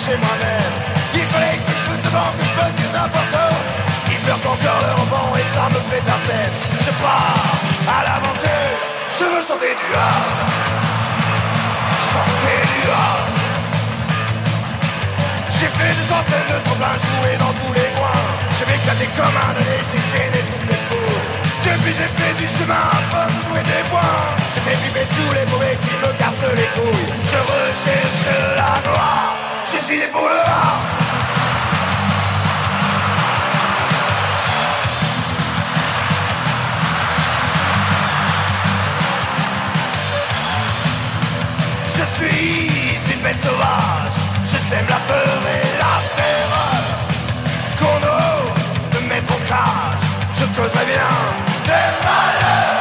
chez moi-même. Il fallait que je foute devant, que je me dise n'importe où. Ils meurent encore le roman et ça me fait de la peine. Je pars à l'aventure, je veux chanter du hard. Chanter du hard. J'ai fait des centaines de tremplins, joué dans tous les coins. J'ai m'éclaté comme un allé, j'ai déchaîné toutes les foules. Depuis j'ai fait du chemin pour jouer des points. J'ai déprimé tous les mauvais qui me cassent les couilles. Je recherche la gloire, je suis né pour le hard. Je suis une bête sauvage, je sème la peur et la terreur. Qu'on ose me mettre en cage, je causerai bien des malheurs.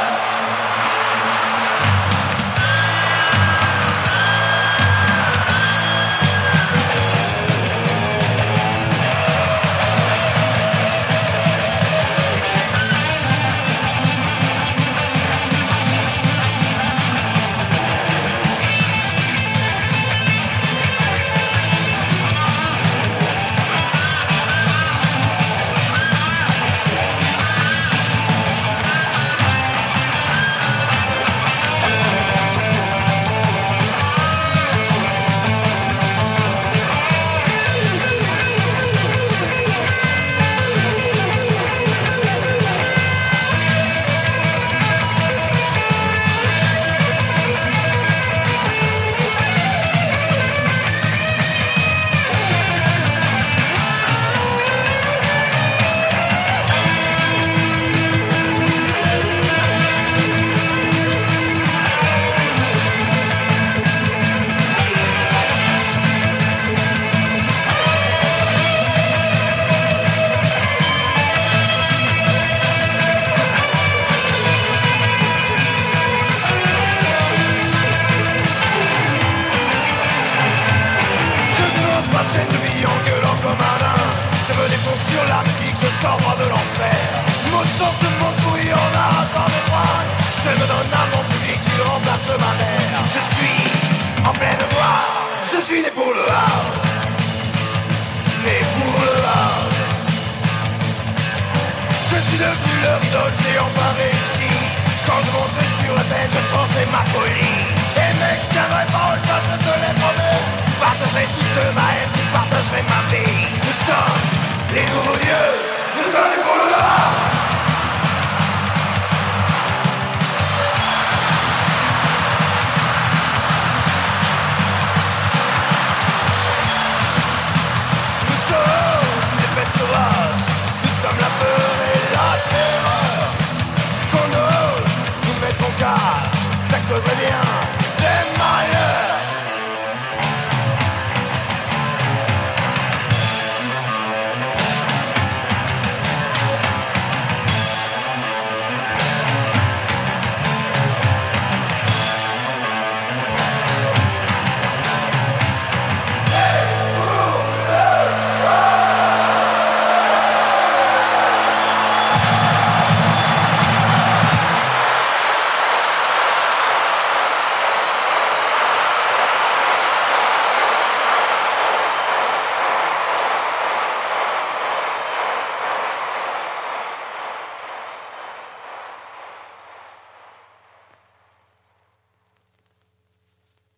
Sur la musique, je sors moi de l'enfer. Mon sang se monte pourri en arrachant mes bras. Je me donne à mon public qui remplace ma mère. Je suis en pleine gloire, je suis né pour le hard. Né pour le hard. Je suis devenu leur idole, j'ai enfin réussi. Quand je monte sur la scène, je transmets ma folie. Et mec, je tiendrai parole, ça je te l'ai promis. Je partagerai toute ma haine, je partagerai ma vie. Nous sommes les nouveaux dieux, nous sommes les